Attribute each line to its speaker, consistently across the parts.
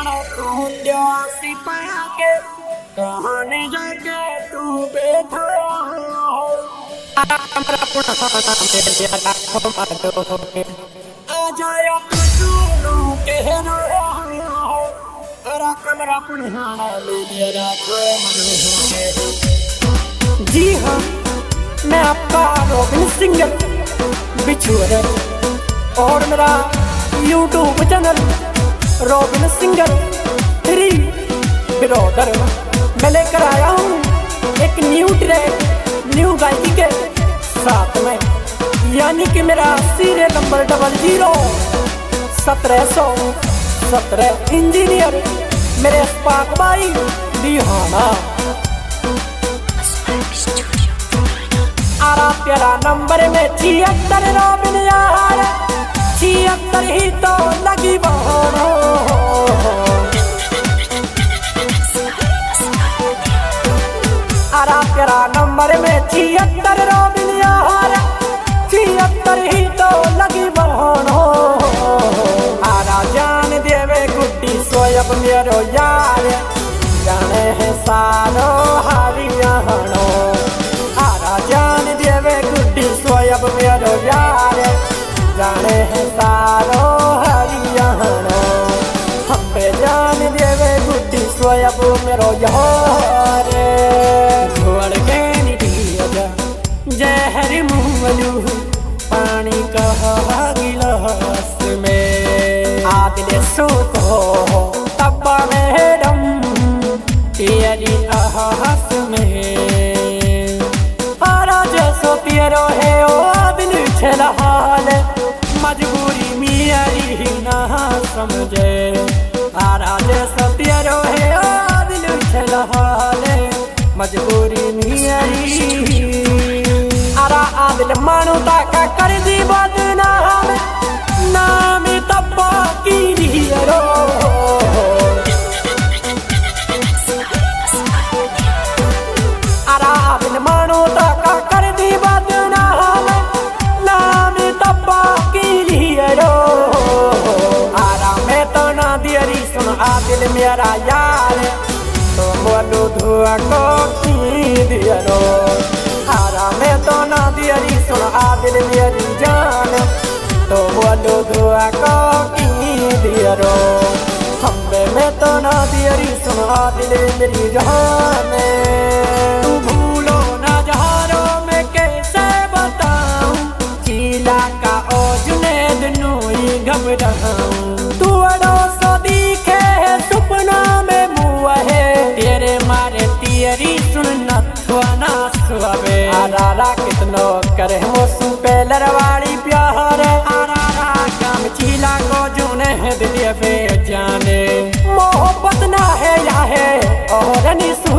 Speaker 1: के कहानी जाके तू बैठा आजाया सुनो के कमरा पुनहाना ले जी हाँ, मैं आपका रॉबिन सिंगर बिछुआ और मेरा YouTube channel Robin Singer 3 brother मैं लेकर आया हूँ एक न्यू ट्रैक न्यू गायकी के साथ में, यानी कि मेरा सीरियल नंबर 001717 इंजीनियर मेरे अस्पाक भाई दिहाना। आरा प्यारा नंबर में 76 रॉबिन यार 76 ही तो लगी बहाना। आरा प्यारा नंबर में 76 रॉबिन यार 76 ही तो लगी बहाना। आरा जान देवे गुड्डी सोयब मेरो यार जाने है सारो हरियाणो। आरा जान देवे गुड्डी सोयब मेरो यार जाने है सारो हरियाणो। हम पे जान देवे गुड्डी सोयब मेरो यार घोड़ के निटिया जहर मुँहलू पानी कहा गिलास में आदिले सुतो तब मैडम तेरी आहस में। आरा जैसो पियरो है ओ दिल छलहाल मजबूरी मेरी ना समझे। आरा जैसो पियरो है ओ दिल छलहाल मजबूरी मेरी। आरा आदिल मानो ताका कर दी बदनाम नाम तब्बा की रो। आरा आदिल मानो ताका कर दी बदनाम नाम तब्बा की रो। आरा मैं तो ना दियरी सुन आदिल मेरा यार तो बोलो धुआ को की दियरो। आरा मैं तो ना दियरी सुन आदिल मेरी जान तो बोलो धुआ को की दियरो। हम्बे मैं तो ना दियरी सुन आदिल मेरी जान। तू भूलो ना जहारो मैं कैसे बताऊं चीला का ओ जुनेद नोई घबराऊं। तू अड़ो सो दिखे है सपना में मुआ है तेरे मारे तियरी सुन नथुआ ना सुआवे। आरा कितनो करे मोसू पेलर वाली प्यार। आरा काम चीला को जुने है दिल पे जाने मोहब्बत ना है या है और निसू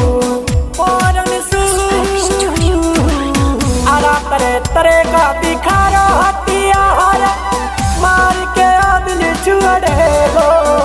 Speaker 1: आरा तरे तरे का दिखारो हथियार मार के आदिल छुड़े गो।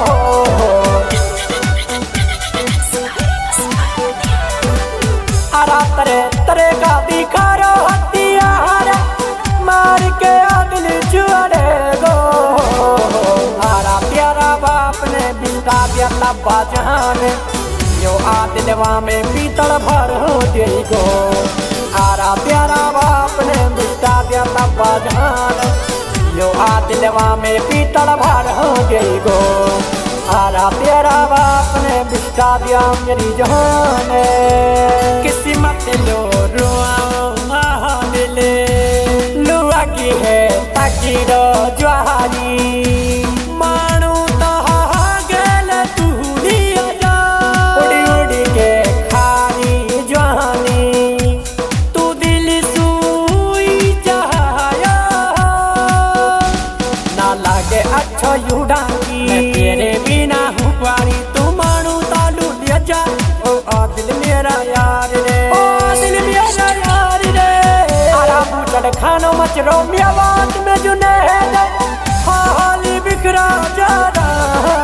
Speaker 1: आरा तरे तरे का दिखारो हथियार मार के आदिल छुड़े गो। आरा प्यारा बाप ने बिता दिया तब्बा जहान यो आदिलवा में पीतल भर हो दे गो। आरा प्यारा बाप ने बिता दिया तब्बा जहान यो आदिलवा में पीतल भर हो गई गो। आरा प्यारा बाप ने बिता दिया मेरी जान। किस्मत लो रुआ मिले लुआ की है ताकि रो ज्वारी मानू तो गल तू लिया जा उड़ी उड़ी के खानी ज्वानी तू दिल सुई जहाया ना लागे अच्छा युडानी मैं तेरे बिना हूँ पारी तू मानू तालू लिया जा ओ आदिल मेरा यार रे ओ आदिल मेरा यार रे। आरा बूचड़ खानो मचरो मिया बात में जुने है हाली बिखरा जा रहा।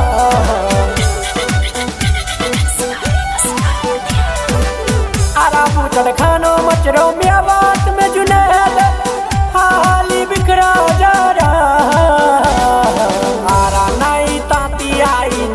Speaker 1: आरा बूचड़ खानो मचरो मिया बात में जुने है हाली बिखरा जा रहा। आरा नाई ताती आई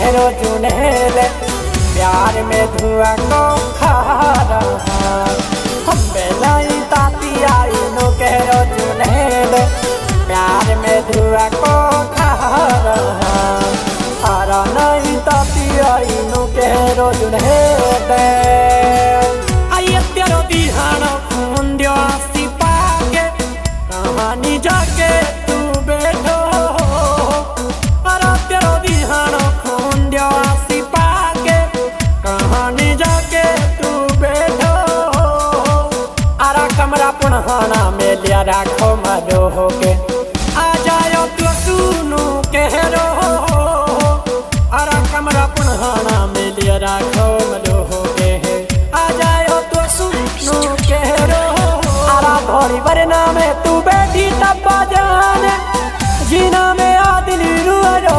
Speaker 1: कहो जुनेल प्यार में धुआं को खा रहा हम बेलाई ताती आई नो कहो जुनेल प्यार में धुआं को खा रहा हारा नहीं ताती आई नो कहो जुनेल आई तेरो दिहानो खून दियो आसी पाके कहानी जाके तू बैठो अरे तेरो दिहानो खून दियो आसी पाके कहानी जाके तू बैठो अरा कमरा पुनहाना में लिया राखो मरो होके आ जायो तो सुनो कह रो अरा कमरा पुनहाना में लिया राखो मरो होके आ जायो तो सुनो कह रो अरा भोरी वरना में तू बैठी तब जाने जीना में आदिल रो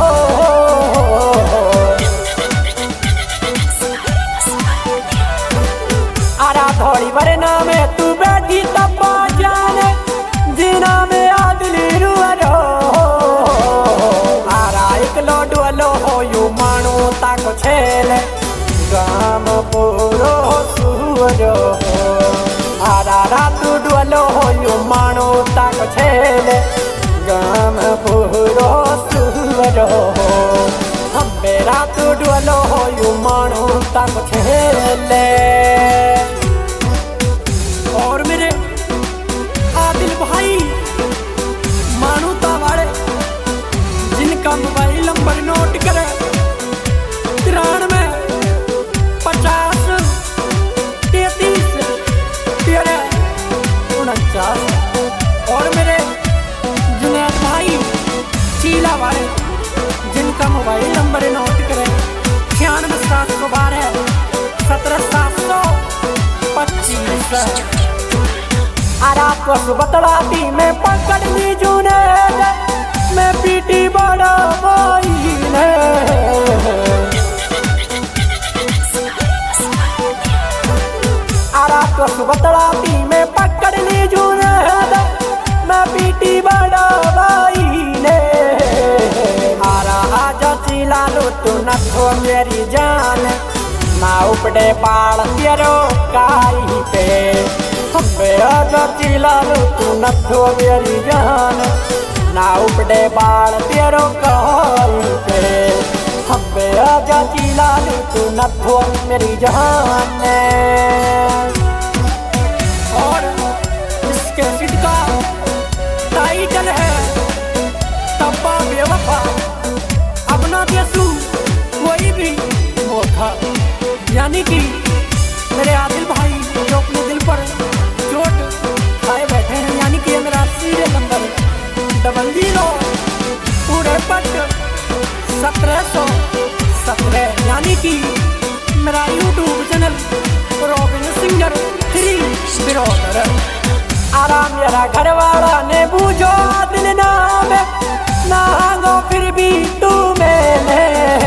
Speaker 1: आरा थोड़ी वरना में तू बैठी तब जाने जीना में आदिल रो आरा एक लोडो लो हो यू मानो ताको छेले गाम पूरो सुरो आरा रातू डोलो हो यू मानो ताको छेले गाम पूरो सुरो हम बेरा तू डोलो हो यू मानो ताको छेले और मेरे आदिल भाई मानो तावाड़े जिनका मोबाइल नंबर नोट करे 93 50 33 13 49 और मेरे जुनैद भाई चीला वाले जिनका मोबाइल नंबर नोट करें 96 712 17 725 आरा को बतलाती मैं पकड़ ली जुनैद मैं पीटी बड़ा भाई ने आरा को बतलाती मैं पकड़ ली जुनैद मैं पीटी बड़ा भाई ने आरा आजा चिला लो तू न थो मेरी जान ना उपड़े पाल तेरो काई पे हम्बे आजा चिला लो तू न थो मेरी जान ना उपड़े बाल तेरो काई पे हम्बे आजा चिला लो तू न थो मेरी जान और इसके सिद्ध का टाइटल है तब्बा बेवफा अपना देसू कोई भी वो था यानी कि मेरे आदिल भाई जो अपने दिल पर चोट खाए बैठे हैं यानी कि ये मेरा सीरियल नंबर 00 पूरे पट 1717 यानी कि मेरा YouTube channel Robin Singer 3 brother आराम मेरा घर वाला ने बूझो दिल नाम ना गो फिर भी तू मैंने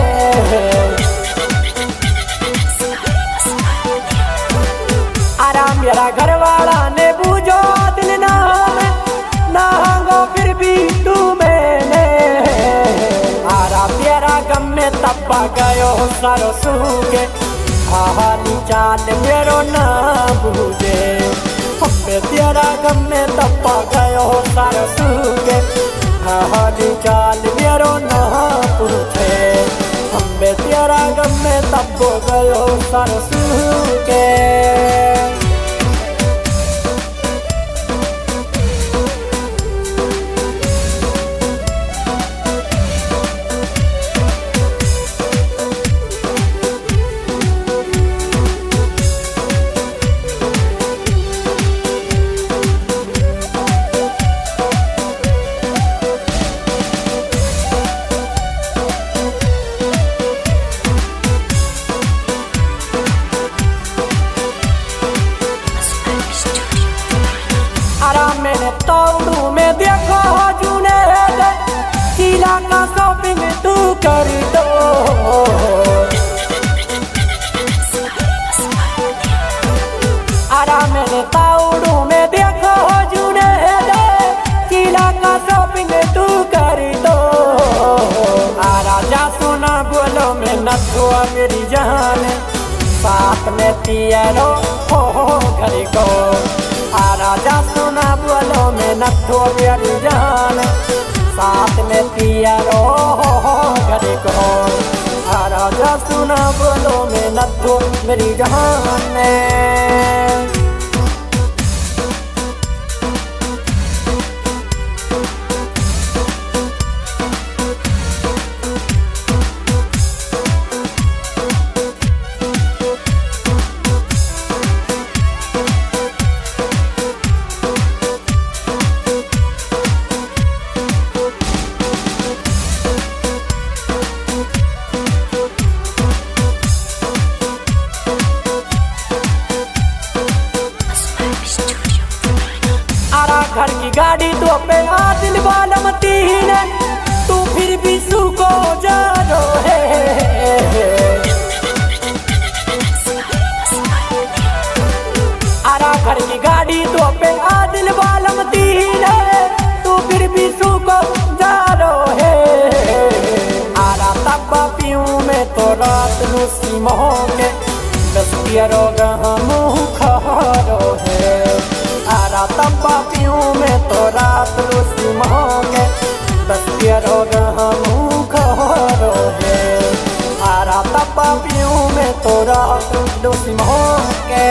Speaker 1: आराम मेरा घर वाला ने बूझो दिल नाम ना गो फिर भी तू मैंने आरा तेरा गम में तब्बा गयो सारो सूखे हाली चाल मेरो ना बूझे हम्बे तेरा गम में तब्बा गयो सारो सूखे हाली चाल मेरो ना पूछे हम्बे तेरा गम में तब्बो गयो सारो सूखे मैंने तोड़ू में देखो जुनैद किला का शॉपिंग तू कर दो आरा मैंने तोड़ू में देखो जुनैद किला का शॉपिंग तू कर दो आरा जा सोना बोलो मैं मेरी जान, साथ में पियरो हो घड़ी को। आ राजा सुना बोलो में नथो मेरी जान, साथ में पियरो हो घड़ी को। आ राजा सुना बोलो में नथो मेरी जान। घर की गाड़ी तो पे दिल वाला मतीन, तू फिर भी सुको जानो है। आरा घर की गाड़ी तो पे दिल वाला मतीन, तू फिर भी सुको जानो है। आरा तब्बा पीऊं मैं तो रात नु सीमो के, दस रोग हम खारो है। आरा तब्बा पीऊं मैं तो रात लूसी मोगे, बस रोग हम खारो है। आरा तब्बा पीऊं मैं तो रात लूसी मोगे।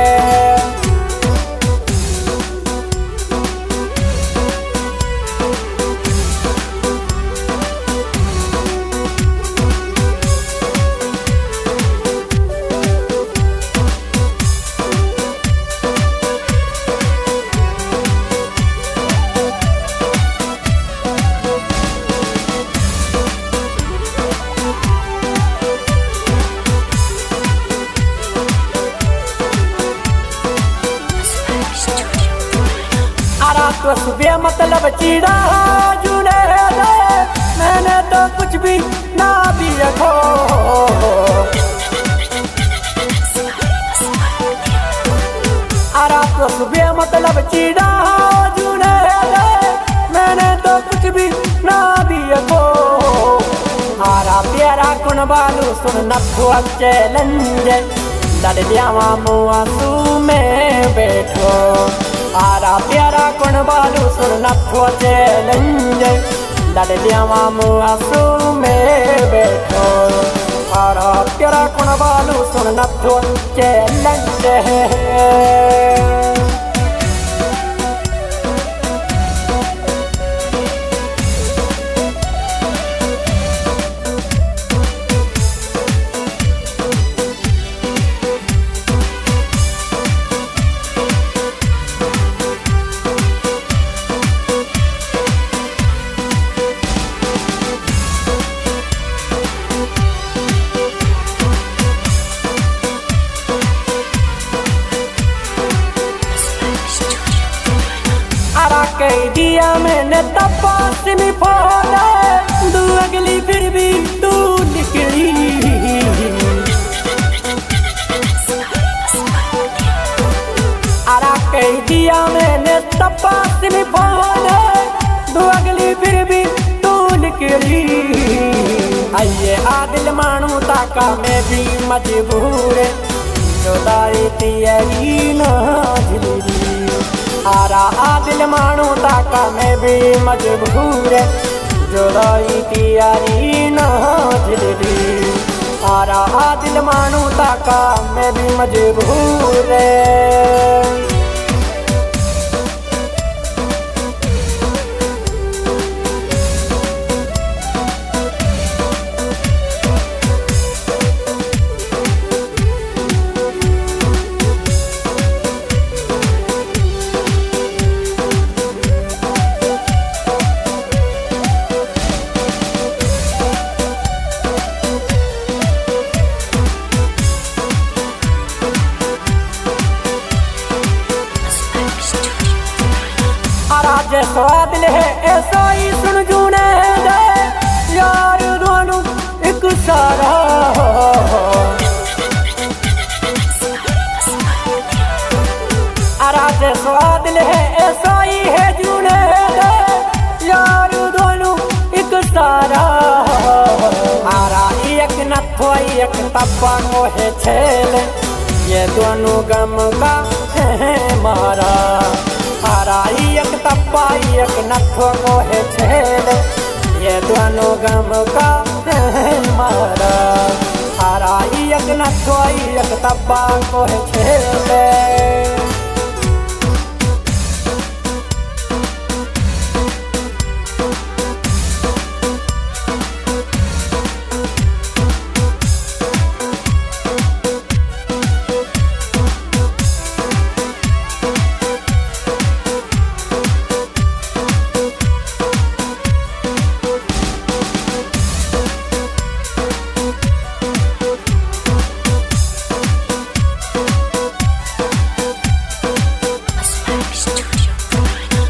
Speaker 1: तो सुबह मतलब चीड़ा जुड़े दे, मैंने तो कुछ भी ना भी रखो। आरा तो सुबह मतलब चीड़ा जुड़े दे, मैंने तो कुछ भी ना भी रखो। आरा प्यारा कुन बालू सुन नथो चैलेंज, लड़ लिया मुआ सू में बैठो। आरा प्यारा कुण बालू सुन नथो चैलेंज, लड़ लिया मुआ सू में बैठो। आरा प्यारा कुण बालू सुन नथो चैलेंज। कह दिया मैंने तपास में फोड़ा, तू अगली फिर भी तू निकली। आरा कह दिया मैंने तपास में फोड़ा, तू अगली फिर भी तू निकली। आइए आदिल मानू ताका मैं भी मजबूर, जुदाई तेरी ना झिली। आरा आदिल मानू ताका मैं भी मजबूर, जुदाई तेरी ना झिली। आरा आदिल मानू ताका मैं भी मजबूर। जैसो दिल है ऐसा ही सुन जूने दे, यार दोनों एक सारा। आरा जैसो दिल है ऐसा ही है जूने दे, यार दोनों एक सारा। आरा एक नथो एक तब्बा को है छेल, ये दोनों गम का है मारा। हारा एक तब्बा एक नथो को है छेल, ये दोनों गम का है मारा। हारा एक नथो एक तब्बा को है छेल।